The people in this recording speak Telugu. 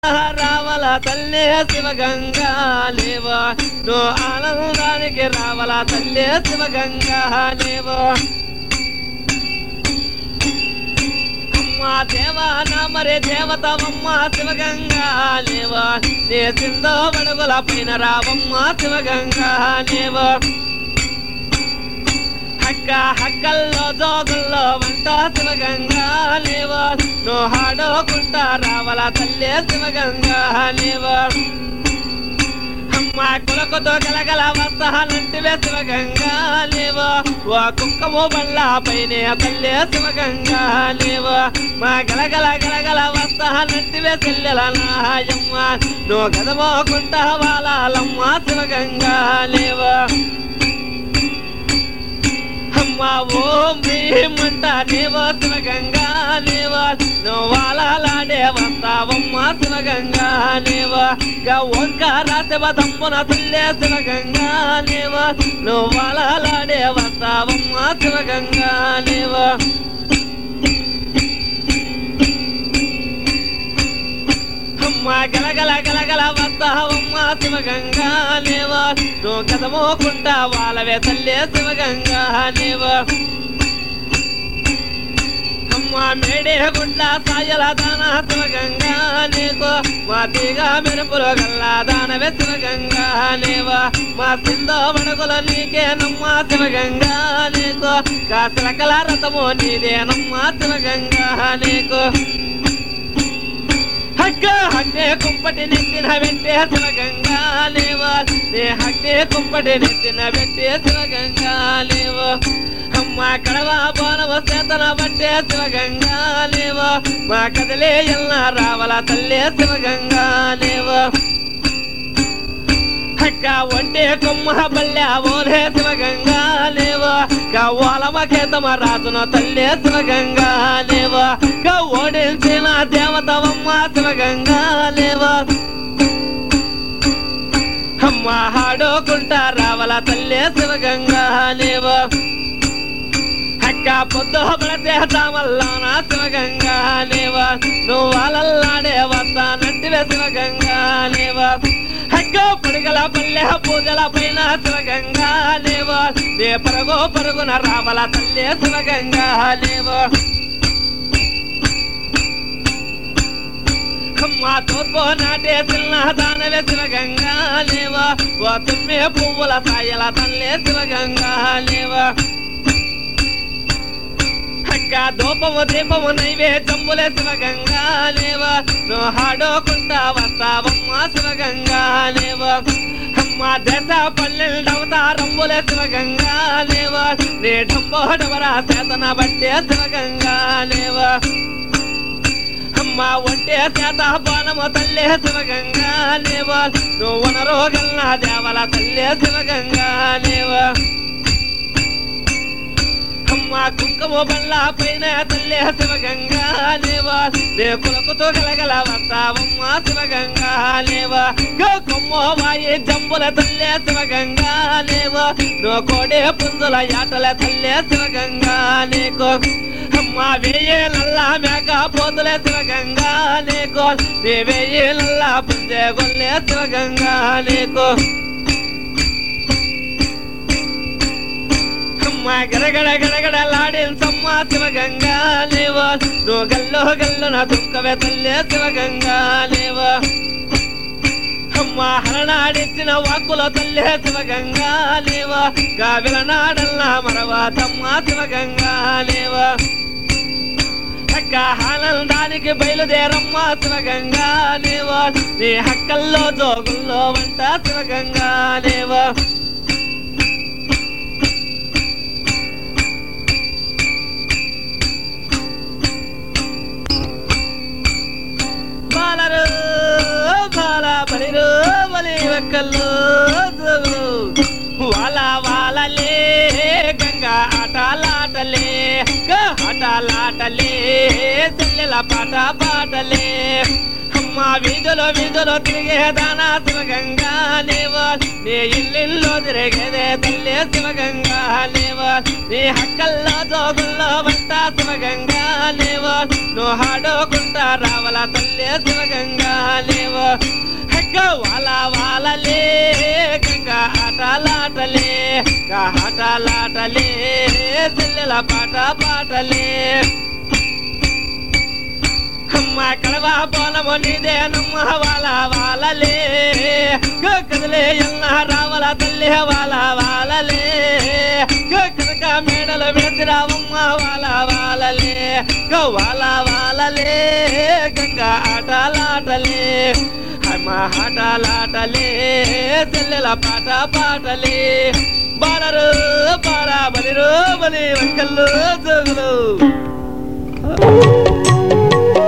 రావల తల్లే శివగంగా లేవా నో ఆనందానికి రావల తల్లే శివగంగా లేవా అమ్మా దేవా నా మరే దేవతవమ్మ శివగంగా లేవా నే సిందో బడుగుల పైన రావమ్మ శివగంగా లేవా హక్కల్లో జోగుల్లో వంట శివగంగా లేవా నో హాడోకుంటా రావల తల్లే శివగంగా లేవా అమ్మా కులకుతో గలగల వస్తానంటివే శివగంగా లేవా ఓ కుక్కము బళ్ళ పైనే తల్లే శివగంగా లేవా మా గలగల గలగల వస్తానంటివే చెల్లెల నాయమ్మ నో గదమోకుంటా వాలాలమ్మ శివగంగా లేవా ఓం భీమంట దేవా శివగంగా లేవా నోవాలాడే వస్తావమ్మ శివగంగా లేవా గా ఓంకార శివదమ్మున తల్లే శివగంగా లేవా నోవాలాడే వస్తావమ్మ శివగంగా లేవా అమ్మా గలగల గలగల వస్తావమ్మ శివగంగా లేవా నో గదమోకుంటా వాళ్ళవే తల్లే శివగంగా లేవా అమ్మా మేడే గుడ్ల సాయల దాన శివగంగా లేకో మా తీగా మెరుపులు గల్లా దానవే శివగంగా లేవా మా సిందో బడుగుల నీకేనమ్మ శివగంగా లేకో కాసలకల రథమో నీదేనమ్మ శివగంగా లేకో హక్కే కుంపటి నెత్తిన వెంటే శివగంగా లేవా నే హక్కే కుంపటి నెత్తిన వెంటే శివగంగా లేవా అమ్మా కడవా బోనవ చేతన బట్టే శివగంగా లేవా మా కదలే ఎల్ల రావల తల్లే శివగంగా లేవా ఒంటే కొమ్మ బల్లె ఓలే శివగంగా లేవా ఓలమకేతమ రాజున తల్లే శివగంగా లేవా ఓడించిన దేవతవమ్మ శివగంగా లేవా అమ్మ హాడోకుంటా రావల తల్లే శివగంగా లేవా పొద్దు పడితే తామల్లోన శివగంగా లేవా నువ్వు వాళ్ళల్లాడే వస్తానంటివే శివగంగా లేవా పడుగల పల్లె పూజల పైన శివగంగా లేవా నే పరుగు పరుగున రావల తల్లే శివగంగా లేవా అమ్మా తూర్పు నాటే చిన్న దానవే శివగంగా లేవా ఓ తుమ్మే పువ్వుల సాయల తల్లే శివగంగా లేవా దూపము దీపము నైవేద్యములే శివగంగా లేవా నో హాడోకుంటా వస్తావమ్మ శివగంగా లేవా అమ్మ దశ పల్లెండవతారంబులే శివగంగా లేవా నే డంబోడవరా చేతన బట్టే శివగంగా లేవా అమ్మ ఒంటే చేత బాణము తల్లే శివగంగా లేవా నువ్వు వనరోగల్నా దేవల తల్లే శివగంగా లేవా అమ్మా కుంకుమ బళ్ళ పైన తల్లే శివగంగా లేవా నే కులకుతో గలగల వస్తావమ్మ శివగంగా లేవా కొమ్మో వాయి జంబుల తల్లే శివగంగా లేవా నో కోడే పుంజుల యాటల తల్లే శివగంగా లేకో అమ్మా వేయేలల్లా మేక పోతులే శివగంగా లేకో నే వేయేలల్లా పుంజే గొల్లే శివగంగా లేకో గడగడ గడగడలాడిసమ్మ శివగంగా లేవా నో గల్లో గల్లున దుఃఖవే తల్లే శివగంగా లేవా అమ్మ హరనాడిచ్చిన వాక్కుల తల్లే శివగంగా లేవా గావిలనాడల్లా మరవాతమ్మ శివగంగా లేవా ఆనందానికి బయలుదేరమ్మ శివగంగా లేవా నీ హక్కల్లో జోగుల్లో వంట శివగంగా లేవా బలిరో బలి వక్కల్లో వాల వాలలే గంగా ఆటలాటలే ఆటలాటలే చెల్లెల పాట పాటలే అమ్మ వీధులు వీధులు తిరిగేదానా శివగంగా లేవా నీ ఇల్లిల్లో తిరిగేదే తల్లి శివగంగా లేవా నీ హక్కల్లో జోగుల్లో వంట శివగంగా లేవా నువ్వు ఆడుకుంటా రావాల తల్లి శివగంగా లేవా వాల వాలలే గంగా ఆటలాటలే ఆటలాటలే చెల్లెల పాట పాటలే అమ్మ కడవా పోలము నీదేనమ్మ వాల వాలలే కదలే ఎల్ల రావల తల్లి వాల వాలలే కనక మేడలు వేసిరావమ్మ వాల వాలలే వాల వాలలే గంగా ఆటలాటలే అమ్మ ఆటలాటలే చెల్లెల పాట పాటలే బాలరు బాల బలిరు బలి వంకల్లు జోగులు